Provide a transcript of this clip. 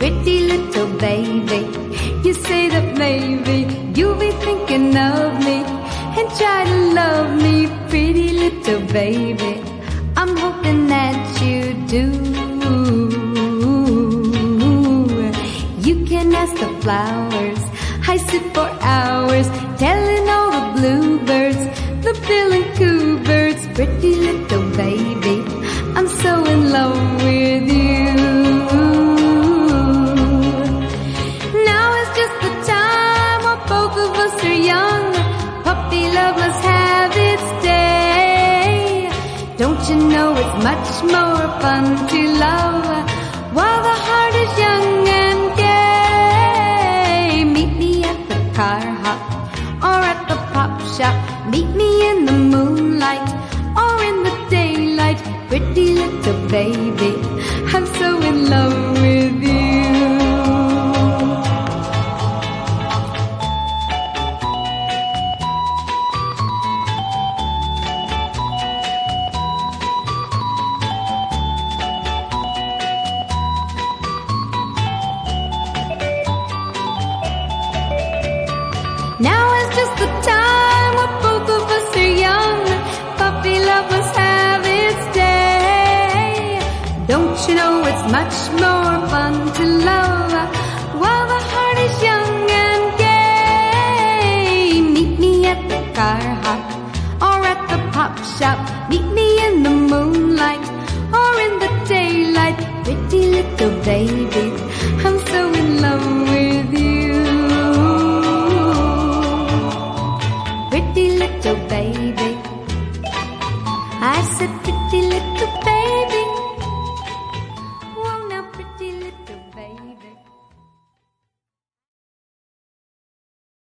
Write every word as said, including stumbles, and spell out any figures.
pretty little baby. You say that maybe you'll be thinking of me and try to love me, pretty little baby. I'm hoping that you do. You can ask the flowers, I sit for hours telling all the bluebirds, the bill and coo birds, pretty little baby, I'm so in love with you. Now is just the time while both of us are young, puppy love must have its day. Don't you know it's much more fun to love while the heart is young and gay. Meet me at the car hop or at the pop shop, meet me in the moonlight or in the daylight, pretty little baby, I'm so in love with you. Now is just the time when both of us are young, puppy love must have its day. Don't you know it's much more fun to love while the heart is young and gay. Meet me at the car hop or at the pop shop, meet me in the moonlight or in the daylight, pretty little baby, I'm so in love with you. Pretty little baby, I said pretty little baby,